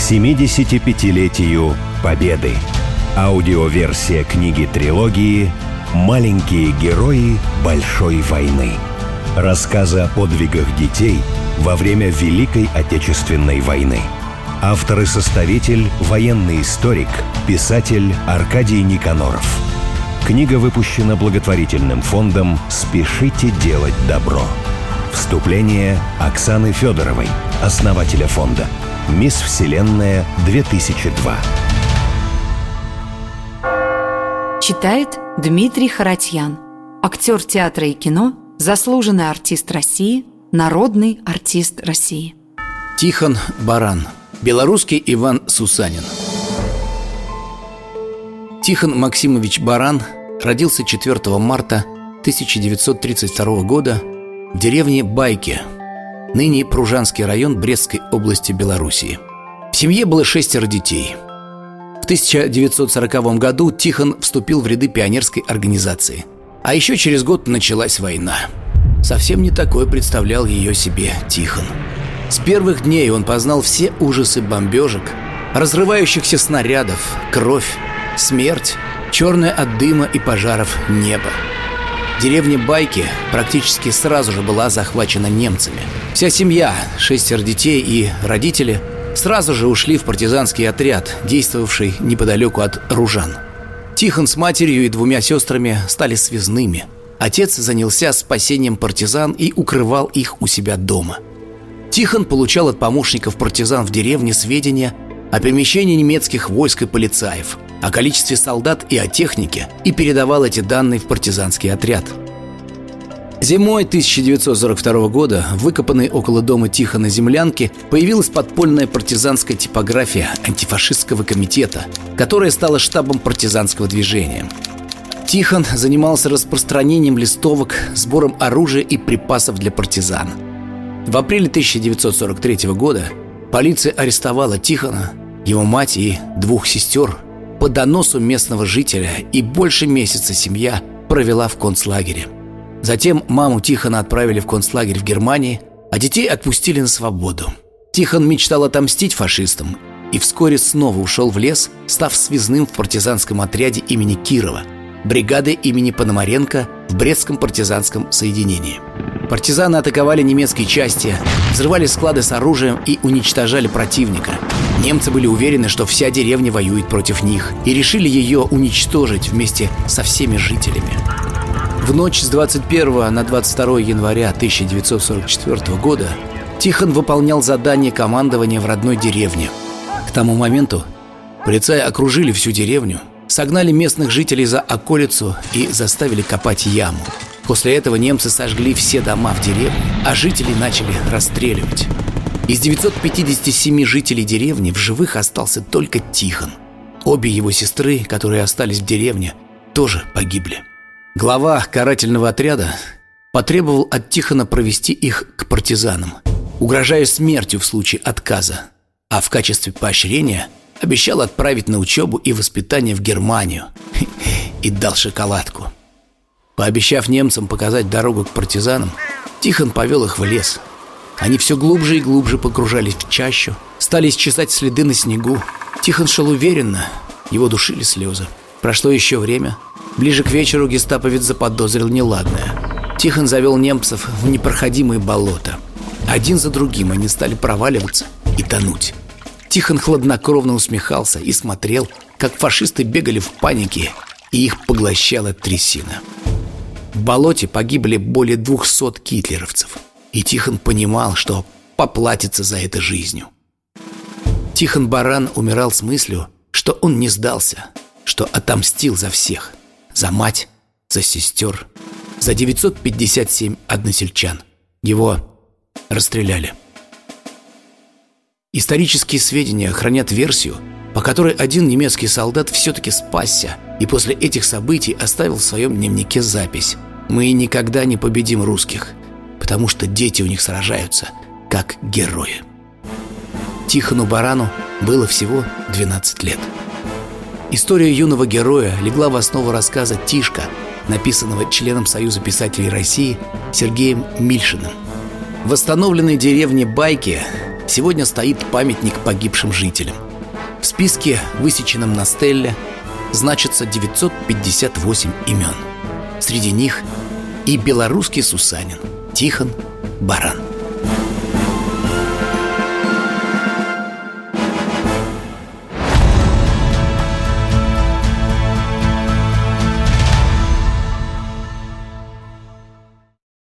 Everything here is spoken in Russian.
75-летию Победы. Аудиоверсия книги-трилогии «Маленькие герои Большой войны». Рассказы о подвигах детей во время Великой Отечественной войны. Автор и составитель – военный историк, писатель Аркадий Никаноров. Книга выпущена благотворительным фондом «Спешите делать добро». Вступление Оксаны Федоровой, основателя фонда. «Мисс Вселенная 2002». Читает Дмитрий Харатьян, актер театра и кино, заслуженный артист России, народный артист России. Тихон Баран. Белорусский Иван Сусанин. Тихон Максимович Баран родился 4 марта 1932 года в деревне Байки, ныне Пружанский район Брестской области Белоруссии. В семье было 6 детей. В 1940 году Тихон вступил в ряды пионерской организации. А еще через год началась война. Совсем не такой представлял ее себе Тихон. С первых дней он познал все ужасы бомбежек, разрывающихся снарядов, кровь, смерть, черное от дыма и пожаров небо. Деревня Байки практически сразу же была захвачена немцами. Вся семья, 6 детей и родители, сразу же ушли в партизанский отряд, действовавший неподалеку от Ружан. Тихон с матерью и 2 сестрами стали связными. Отец занялся спасением партизан и укрывал их у себя дома. Тихон получал от помощников партизан в деревне сведения о перемещении немецких войск и полицаев, о количестве солдат и о технике, и передавал эти данные в партизанский отряд. Зимой 1942 года в выкопанной около дома Тихона землянке появилась подпольная партизанская типография антифашистского комитета, которая стала штабом партизанского движения. Тихон занимался распространением листовок, сбором оружия и припасов для партизан. В апреле 1943 года полиция арестовала Тихона, его мать и 2 сестер по доносу местного жителя, и больше месяца семья провела в концлагере. Затем маму Тихона отправили в концлагерь в Германии, а детей отпустили на свободу. Тихон мечтал отомстить фашистам и вскоре снова ушел в лес, став связным в партизанском отряде имени Кирова, бригады имени Пономаренко в Брестском партизанском соединении. Партизаны атаковали немецкие части, взрывали склады с оружием и уничтожали противника. Немцы были уверены, что вся деревня воюет против них, и решили ее уничтожить вместе со всеми жителями. В ночь с 21 на 22 января 1944 года Тихон выполнял задание командования в родной деревне. К тому моменту полицаи окружили всю деревню, согнали местных жителей за околицу и заставили копать яму. После этого немцы сожгли все дома в деревне, а жителей начали расстреливать. Из 957 жителей деревни в живых остался только Тихон. Обе его сестры, которые остались в деревне, тоже погибли. Глава карательного отряда потребовал от Тихона провести их к партизанам, угрожая смертью в случае отказа, а в качестве поощрения обещал отправить на учебу и воспитание в Германию и дал шоколадку. Пообещав немцам показать дорогу к партизанам, Тихон повел их в лес. Они все глубже и глубже погружались в чащу, стали исчезать следы на снегу. Тихон шел уверенно, его душили слезы. Прошло еще время. Ближе к вечеру гестаповец заподозрил неладное. Тихон завел немцев в непроходимые болота. Один за другим они стали проваливаться и тонуть. Тихон хладнокровно усмехался и смотрел, как фашисты бегали в панике, и их поглощала трясина. В болоте погибли более 200 гитлеровцев, и Тихон понимал, что поплатится за это жизнью. Тихон Баран умирал с мыслью, что он не сдался, что отомстил за всех: за мать, за сестер, за 957 односельчан. Его расстреляли. Исторические сведения хранят версию, по которой один немецкий солдат все-таки спасся и после этих событий оставил в своем дневнике запись: «Мы никогда не победим русских, потому что дети у них сражаются как герои». Тихону Барану было всего 12 лет. История юного героя легла в основу рассказа «Тишка», написанного членом Союза писателей России Сергеем Мильшиным. В восстановленной деревне Байки сегодня стоит памятник погибшим жителям. В списке, высеченном на стелле, значится 958 имен. Среди них и белорусский сусанин Тихон Баран.